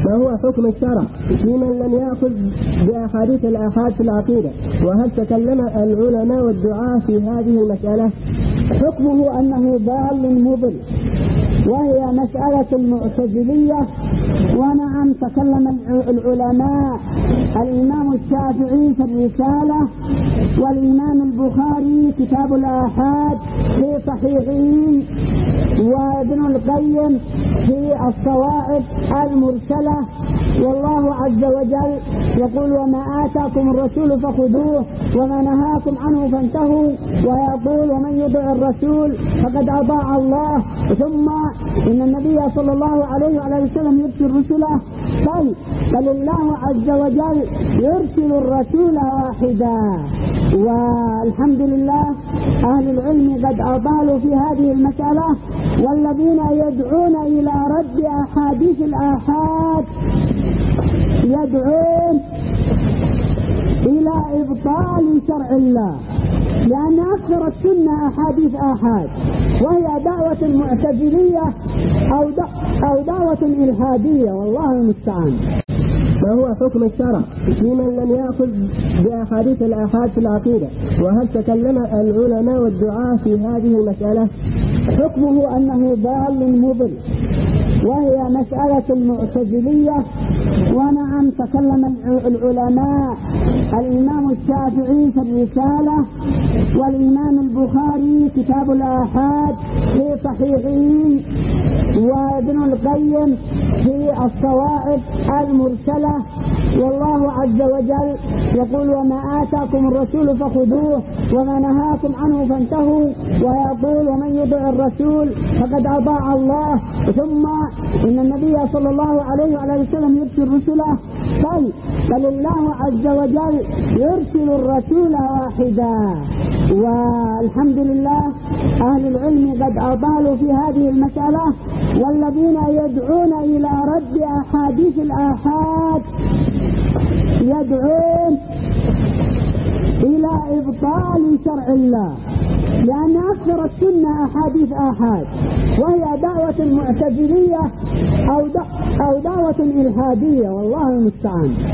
ما هو حكم الشرع في من لم يأخذ بأحاديث الآحاد في العقيدة؟ وهل تكلم العلماء والدعاة في هذه المسألة؟ حكمه أنه ضال مضل، وهي مسألة المعتزلية. ونعم تكلم العلماء، الإمام الشافعي في الرسالة، والإمام البخاري كتاب الآحاد في صحيحه، وابن القيم في الصواعق المرسلة. والله عز وجل يقول: وما آتاكم الرسول فخذوه وما نهاكم عنه فانتهوا. ويقول: ومن يطع الرسول فقد أطاع الله. ثم إن النبي صلى الله عليه وعلى وسلم يرسل رسله، بل الله عز وجل يرسل الرسول واحدا. والحمد لله أهل العلم قد أطالوا في هذه المسألة، والذين يدعون إلى رد أحاديث الآحاد يدعون إلى إبطال شرع الله، لأن أكثر السنة أحاديث آحاد، وهي دعوة معتزلية أو دعوة إلحادية، والله المستعان. ما هو حكم الشرع في من لم يأخذ بأحاديث الآحاد في العقيدة؟ وهل تكلم العلماء والدعاة في هذه المسألة؟ حكمه أنه ضال مضل، وهي مسألة المعتزلية. ونعم تكلم العلماء، الإمام الشافعي في الرسالة، والإمام البخاري كتاب الآحاد في صحيحه، وابن القيم في الصواعق المرسلة. والله عز وجل يقول: وما آتاكم الرسول فخذوه وما نهاكم عنه فانتهوا. ويقول: ومن يطع الرسول فقد أطاع الله. ثم إن النبي صلى الله عليه وعلى وسلم يرسل رسله، بل الله عز وجل يرسل الرسول واحدا. والحمد لله أهل العلم قد أطالوا في هذه المسألة، والذين يدعون إلى رد أحاديث الآحاد يدعون إلى إبطال شرع الله، لأن أكثر السنة أحاديث آحاد، وهي دعوة معتزلية أو دعوة إلحادية، والله المستعان.